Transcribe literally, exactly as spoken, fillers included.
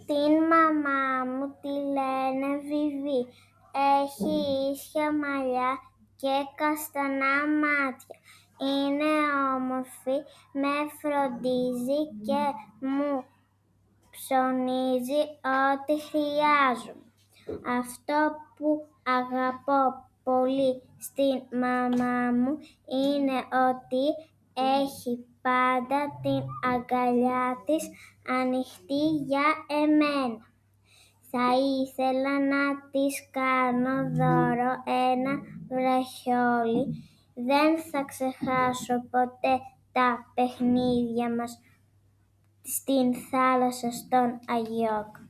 Την μαμά μου τη λένε Βιβί. Έχει ίσια μαλλιά και καστανά μάτια. Είναι όμορφη, με φροντίζει και μου ψωνίζει ό,τι χρειάζομαι. Αυτό που αγαπώ πολύ στην μαμά μου είναι ότι έχει πάντα την αγκαλιά της ανοιχτή για εμένα. Θα ήθελα να της κάνω δώρο ένα βραχιόλι. Δεν θα ξεχάσω ποτέ τα παιχνίδια μας στην θάλασσα στον Αγιώκ.